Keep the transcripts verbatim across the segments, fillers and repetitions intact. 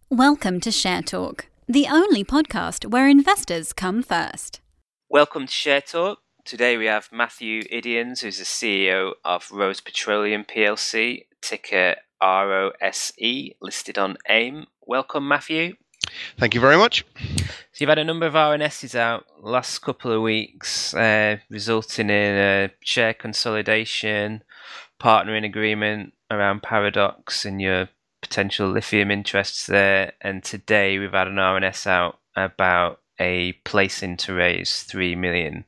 Welcome to Share Talk, the only podcast where investors come first. Welcome to Share Talk. Today we have Matthew Idians, who's the C E O of Rose Petroleum P L C, ticker R O S E, listed on AIM. Welcome, Matthew. Thank you very much. So you've had a number of R N Ss out last couple of weeks, uh, resulting in a share consolidation, partnering agreement around Paradox and your potential lithium interests there. And today we've had an R N S out about a placing to raise three million.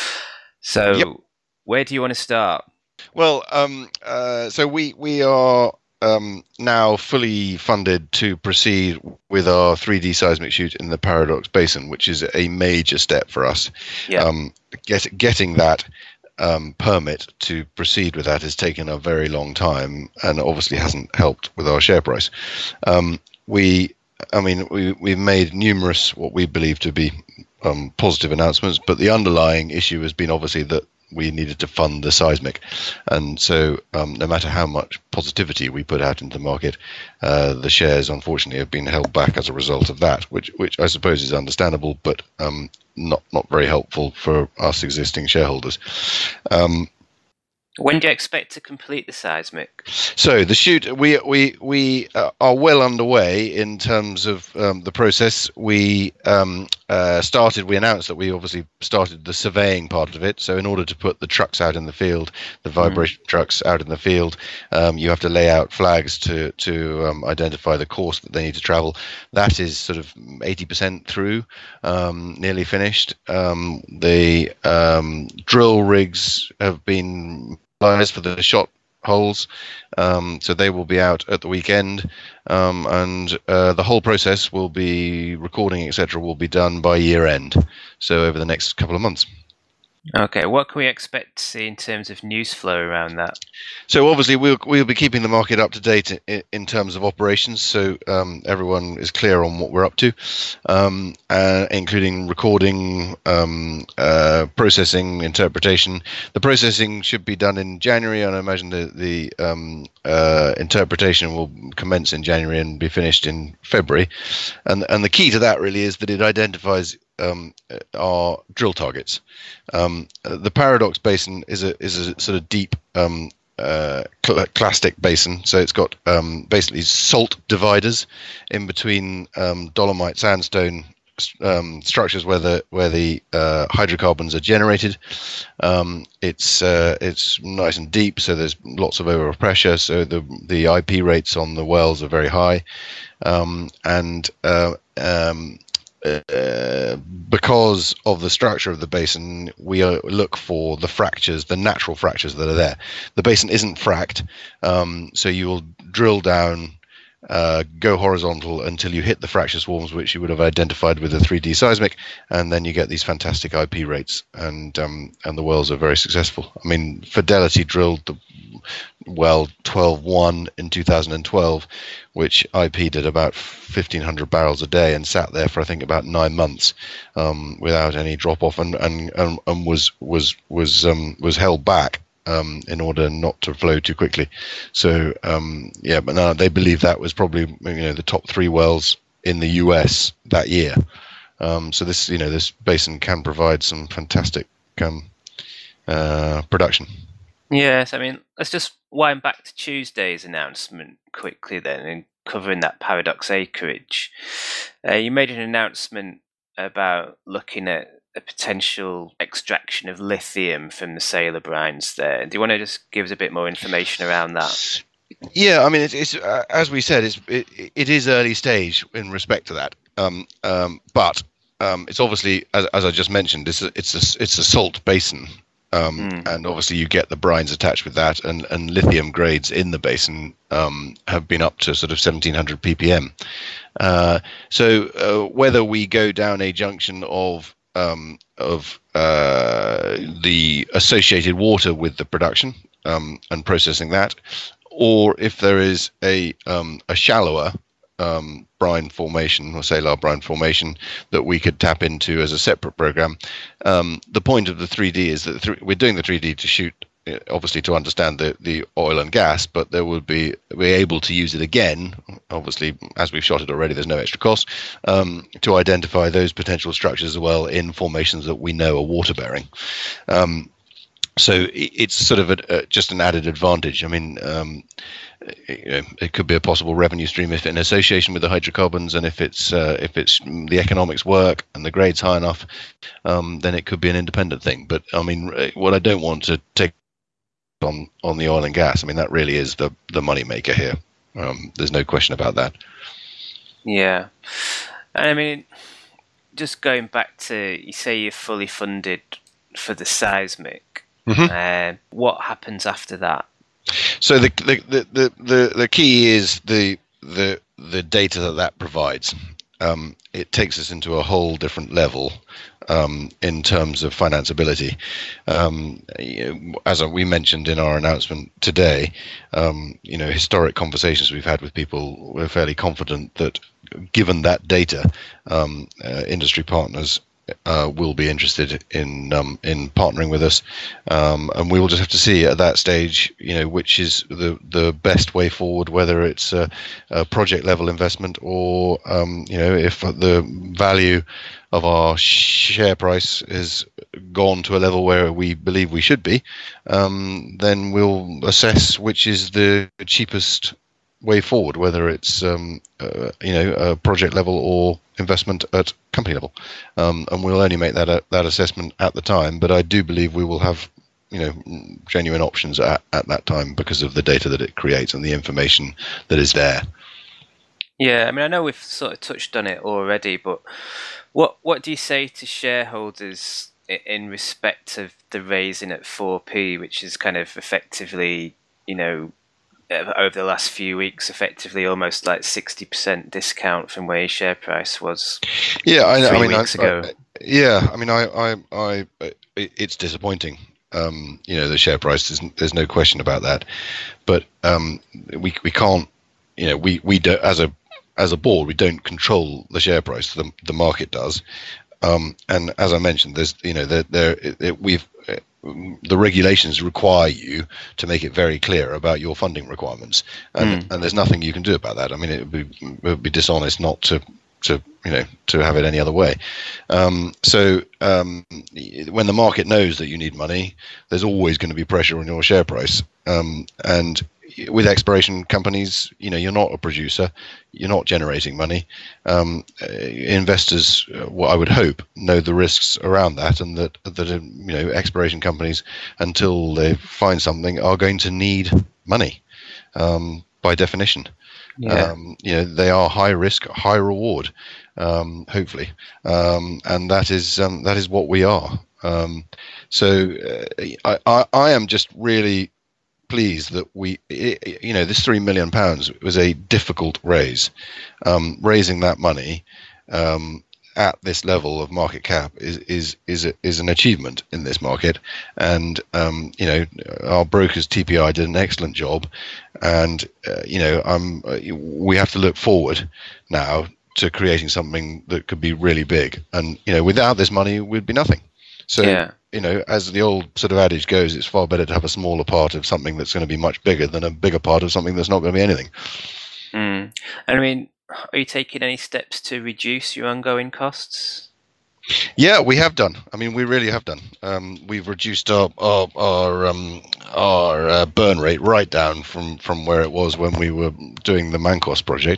So yep. Where do you want to start? Well, um, uh, so we we are um, now fully funded to proceed with our three D seismic shoot in the Paradox Basin, which is a major step for us. Yeah. Um, get, getting that um, permit to proceed with that has taken a very long time, and obviously hasn't helped with our share price. Um, we, I mean, we we've made numerous what we believe to be um, positive announcements, but the underlying issue has been obviously that we needed to fund the seismic, and so um, no matter how much positivity we put out into the market, uh, the shares unfortunately have been held back as a result of that, which which I suppose is understandable, but um, not not very helpful for us existing shareholders. Um, When do you expect to complete the seismic? So the shoot, we we we uh, are well underway in terms of um, the process. We um, uh, started. We announced that we obviously started the surveying part of it. So in order to put the trucks out in the field, the vibration mm. trucks out in the field, um, you have to lay out flags to to um, identify the course that they need to travel. That is sort of eighty percent through, um, nearly finished. Um, the um, drill rigs have been for the shot holes, um, so they will be out at the weekend, um, and uh, the whole process will be recording, et cetera, will be done by year end. So over the next couple of months. Okay, what can we expect to see in terms of news flow around that? So obviously we'll we'll be keeping the market up to date in, in terms of operations, so um, everyone is clear on what we're up to, um, uh, including recording, um, uh, processing, interpretation. The processing should be done in January, and I imagine the the um, uh, interpretation will commence in January and be finished in February. And and the key to that really is that it identifies Um, our drill targets. Um, the Paradox Basin is a is a sort of deep um, uh, cl- clastic basin, so it's got um, basically salt dividers in between um, dolomite sandstone um, structures where the where the uh, hydrocarbons are generated. Um, it's uh, it's nice and deep, so there's lots of overpressure. So the the I P rates on the wells are very high, um, and uh, um, Uh, because of the structure of the basin, we uh, look for the fractures, the natural fractures that are there. The basin isn't fracked, um, so you will drill down, uh, go horizontal until you hit the fracture swarms, which you would have identified with the three D seismic, and then you get these fantastic I P rates, and um, and the wells are very successful. I mean, Fidelity drilled the well twelve one in two thousand twelve, which I P'd at about fifteen hundred barrels a day and sat there for I think about nine months um, without any drop off, and and, and, and was was was um, was held back um, in order not to flow too quickly. So um, yeah, but now they believe that was probably, you know, the top three wells in the U S that year. Um, so this, you know, this basin can provide some fantastic um, uh, production. Yes, I mean, let's just wind back to Tuesday's announcement quickly then, and covering that Paradox acreage. Uh, you made an announcement about looking at a potential extraction of lithium from the Sailor brines there. Do you want to just give us a bit more information around that? Yeah, I mean, it's, it's uh, as we said, it's, it, it is early stage in respect to that, um, um, but um, it's obviously, as, as I just mentioned, it's a, it's a, it's a salt basin. Um, mm. And obviously you get the brines attached with that, and, and lithium grades in the basin um, have been up to sort of seventeen hundred ppm. Uh, so uh, whether we go down a junction of um, of uh, the associated water with the production um, and processing that, or if there is a um, a shallower um, brine formation or salar brine formation that we could tap into as a separate program. Um, the point of the three D is that th- we're doing the three D to shoot obviously to understand the, the oil and gas, but there would be be able to use it again. Obviously, as we've shot it already, there's no extra cost um, to identify those potential structures as well in formations that we know are water bearing. Um, so it's sort of a, a, just an added advantage. I mean, um, you know, it could be a possible revenue stream if in association with the hydrocarbons, and if it's uh, if it's the economics work and the grade's high enough, um, then it could be an independent thing. But I mean, what I don't want to take on on the oil and gas, I mean, that really is the the money maker here. Um, there's no question about that. Yeah, and I mean, just going back to, you say you're fully funded for the seismic. Mm-hmm. Uh, what happens after that? So the the, the, the, the, the key is the the the data that that provides. Um, it takes us into a whole different level um, in terms of financeability. Um, as we mentioned in our announcement today, um, you know, historic conversations we've had with people, we're fairly confident that given that data, um, uh, industry partners Uh, will be interested in um, in partnering with us, um, and we will just have to see at that stage, you know, which is the the best way forward. Whether it's a, a project level investment, or um, you know, if the value of our share price has gone to a level where we believe we should be, um, then we'll assess which is the cheapest way forward, whether it's um, uh, you know, a project level or investment at company level, um, and we'll only make that uh, that assessment at the time. But I do believe we will have, you know, genuine options at, at that time because of the data that it creates and the information that is there. Yeah, I mean, I know we've sort of touched on it already, but what what do you say to shareholders in respect of the raising at four p, which is kind of effectively, you know, over the last few weeks, effectively almost like sixty percent discount from where your share price was? Yeah, I, three I mean, weeks I, ago. I, yeah, I mean, I, I, I, it's disappointing. Um, you know, the share price. There's, there's no question about that. But um, we we can't. You know, we we do, as a as a board, we don't control the share price. The the market does. Um, and as I mentioned, there's you know there there it, we've. The regulations require you to make it very clear about your funding requirements, and mm. and there's nothing you can do about that. I mean, it would be, it would be dishonest not to to you know to have it any other way. Um, so um, when the market knows that you need money, there's always going to be pressure on your share price. Um, and with exploration companies, you know, you're not a producer, you're not generating money. Um, investors, uh, what I would hope, know the risks around that, and that that uh, you know, exploration companies, until they find something, are going to need money um, by definition. Yeah. Um, you know, they are high risk, high reward, um, hopefully, um, and that is um, that is what we are. Um, so uh, I, I I am just really pleased that we, you know, this three million pounds was a difficult raise. Um, raising that money um, at this level of market cap is is is a, is an achievement in this market, and um, you know, our brokers T P I did an excellent job, and uh, you know, um, we have to look forward now to creating something that could be really big, and you know, without this money, we'd be nothing. So. Yeah. You know, as the old sort of adage goes, it's far better to have a smaller part of something that's going to be much bigger than a bigger part of something that's not going to be anything. Mm. I mean, are you taking any steps to reduce your ongoing costs? Yeah, we have done. I mean, we really have done. Um, we've reduced our our our, um, our uh, burn rate right down from, from where it was when we were doing the Mancos project.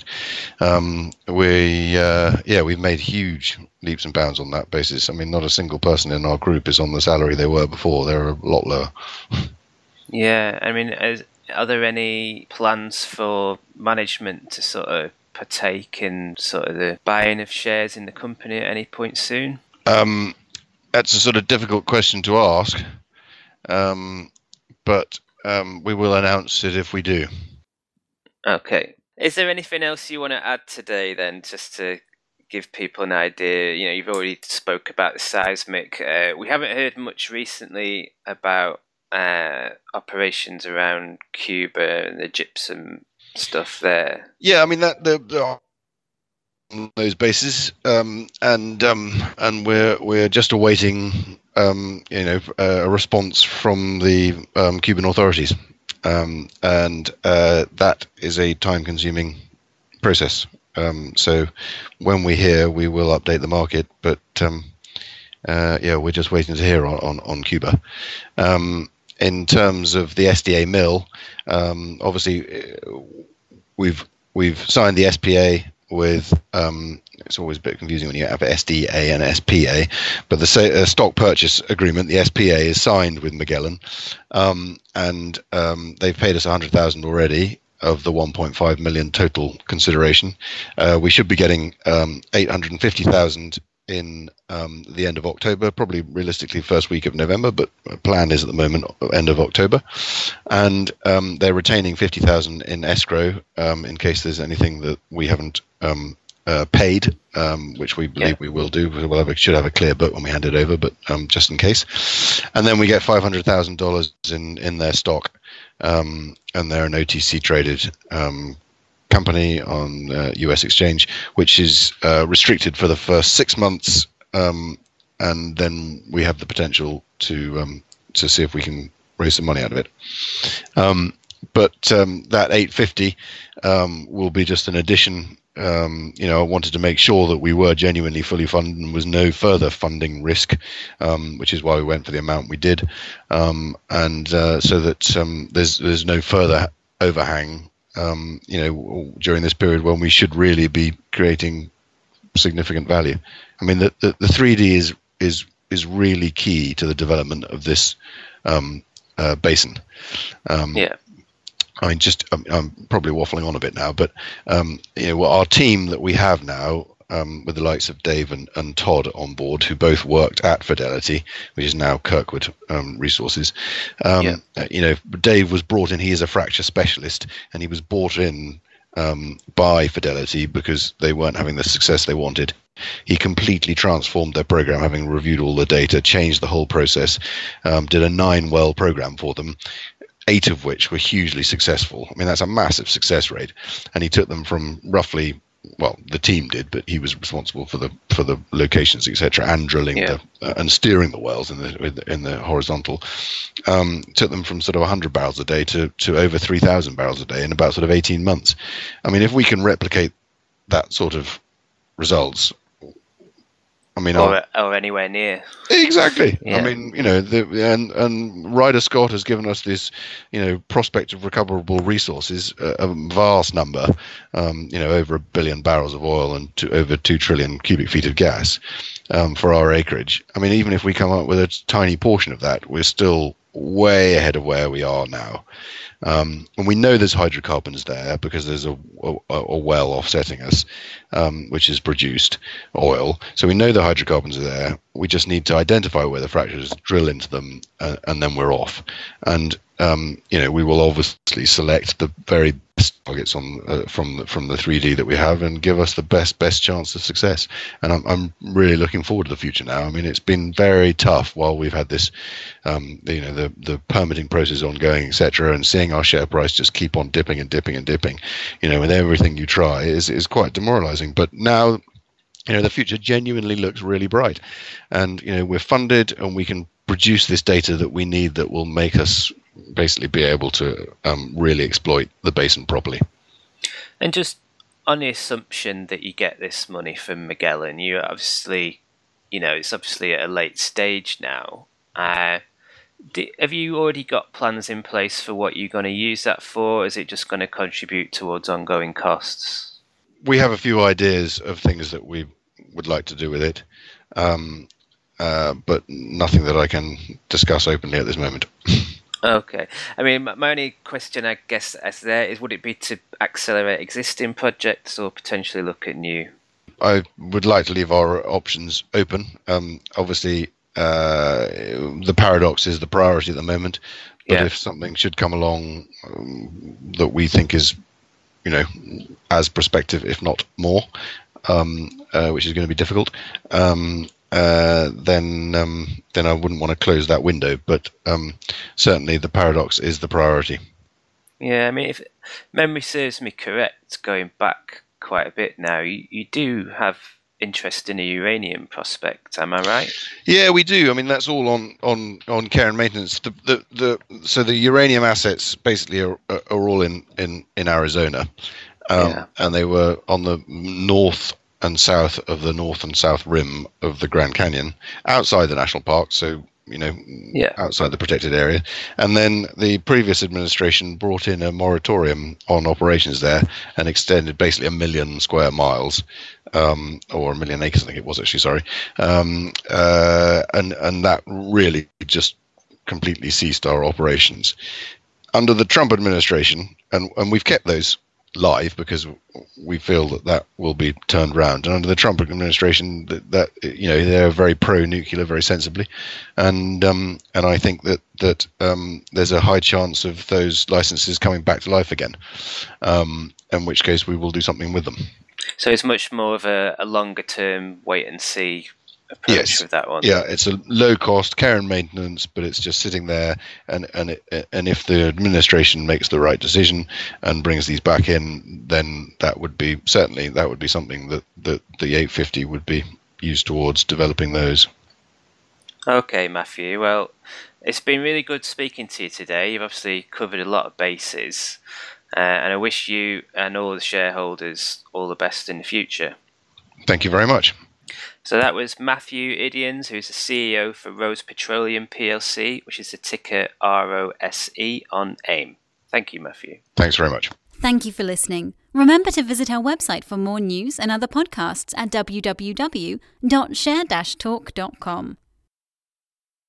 Um, we uh, yeah, we've made huge leaps and bounds on that basis. I mean, not a single person in our group is on the salary they were before. They're a lot lower. Yeah, I mean, is, are there any plans for management to sort of partake in sort of the buying of shares in the company at any point soon? Um, that's a sort of difficult question to ask, um, but um, we will announce it if we do. Okay. Is there anything else you want to add today then, just to give people an idea? You know, you've already spoke about the seismic. Uh, we haven't heard much recently about uh, operations around Cuba and the gypsum stuff there. Yeah, I mean that the, the on those bases, um, and um, and we're we're just awaiting um, you know, a response from the um, Cuban authorities, um, and uh, that is a time-consuming process. Um, so when we hear, we will update the market, but um, uh, yeah, we're just waiting to hear on on, on Cuba. Um, in terms of the S D A mill, um, obviously we've we've signed the S P A with. Um, it's always a bit confusing when you have S D A and S P A, but the uh, stock purchase agreement, the S P A, is signed with Magellan, um, and um, they've paid us one hundred thousand already of the one point five million total consideration. Uh, we should be getting um, eight hundred fifty thousand in um, the end of October, probably realistically first week of November, but plan is at the moment end of October. And um, they're retaining fifty thousand in escrow um, in case there's anything that we haven't um, uh, paid, um, which we believe yeah. we will do. We'll have a, should have a clear book when we hand it over, but um, just in case. And then we get five hundred thousand dollars in, in their stock. Um, and they're an O T C traded um, company on uh, U S exchange, which is uh, restricted for the first six months, um, and then we have the potential to um, to see if we can raise some money out of it. Um, but um, that eight fifty um, will be just an addition. Um, you know, I wanted to make sure that we were genuinely fully funded and was no further funding risk, um, which is why we went for the amount we did, um, and uh, so that um, there's there's no further overhang. Um, you know, during this period when we should really be creating significant value. I mean, the the, the three D is is is really key to the development of this um, uh, basin. Um, yeah. I mean, just I'm, I'm probably waffling on a bit now, but um, you know, our team that we have now, um, with the likes of Dave and, and Todd on board, who both worked at Fidelity, which is now Kirkwood um, Resources. Um, yeah. You know, Dave was brought in. He is a fracture specialist, and he was brought in um, by Fidelity because they weren't having the success they wanted. He completely transformed their program, having reviewed all the data, changed the whole process, um, did a nine-well program for them. Eight of which were hugely successful. I mean, that's a massive success rate. And he took them from roughly, well, the team did, but he was responsible for the for the locations, et cetera, and drilling yeah. the uh, and steering the wells in the in the horizontal. Um, took them from sort of one hundred barrels a day to to over three thousand barrels a day in about sort of eighteen months. I mean, if we can replicate that sort of results. I mean, or, or anywhere near. Exactly. Yeah. I mean, you know, the, and and Ryder Scott has given us this, you know, prospect of recoverable resources, uh, a vast number, um, you know, over a billion barrels of oil and to, over two trillion cubic feet of gas um, for our acreage. I mean, even if we come up with a tiny portion of that, we're still way ahead of where we are now. Um, and we know there's hydrocarbons there because there's a, a, a well offsetting us, um, which has produced oil. So we know the hydrocarbons are there. We just need to identify where the fractures, drill into them, uh, and then we're off. And um, you know, we will obviously select the very best targets on uh, from the, from the three D that we have, and give us the best best chance of success. And I'm I'm really looking forward to the future now. I mean, it's been very tough while we've had this, um, you know, the the permitting process ongoing, et cetera, and seeing our share price just keep on dipping and dipping and dipping, you know, with everything you try is is quite demoralizing. But now, you know, the future genuinely looks really bright, and you know, we're funded and we can produce this data that we need that will make us basically be able to um, really exploit the basin properly. And just on the assumption that you get this money from Magellan, you obviously, you know, it's obviously at a late stage now. Uh, do, have you already got plans in place for what you're going to use that for? Or is it just going to contribute towards ongoing costs? We have a few ideas of things that we would like to do with it, um, uh, but nothing that I can discuss openly at this moment. Okay. I mean, my only question, I guess, as there is, would it be to accelerate existing projects or potentially look at new? I would like to leave our options open. Um, obviously, uh, the Paradox is the priority at the moment, but yeah. if something should come along um, that we think is, you know, as prospective, if not more, um, uh, which is going to be difficult, um, uh, then um, then I wouldn't want to close that window. But um, certainly the Paradox is the priority. Yeah, I mean, if memory serves me correct, going back quite a bit now, you, you do have interest in a uranium prospect. Am I right? Yeah, we do. I mean, that's all on on, on care and maintenance. The, the the so the uranium assets basically are, are all in, in, in Arizona, um, yeah. and they were on the north and south of the north and south rim of the Grand Canyon, outside the national park. So, you know, yeah. outside the protected area. And then the previous administration brought in a moratorium on operations there and extended basically a million square miles, um, or a million acres, I think it was actually, sorry. Um, uh, and, and that really just completely ceased our operations. Under the Trump administration, and, and we've kept those live because we feel that that will be turned around, and under the Trump administration that, that you know they're very pro-nuclear, very sensibly, and um and I think that that um there's a high chance of those licenses coming back to life again, um in which case we will do something with them. So it's much more of a, a longer term wait and see approach yes. with that one. Yeah, it's a low cost care and maintenance, but it's just sitting there, and and it, and if the administration makes the right decision and brings these back in, then that would be certainly that would be something that, that the eight fifty would be used towards developing those. Okay, Matthew. Well, it's been really good speaking to you today. You've obviously covered a lot of bases, uh, and I wish you and all the shareholders all the best in the future. Thank you very much. So that was Matthew Idions, who's the C E O for Rose Petroleum P L C, which is the ticker R O S E on AIM. Thank you, Matthew. Thanks very much. Thank you for listening. Remember to visit our website for more news and other podcasts at w w w dot share dash talk dot com.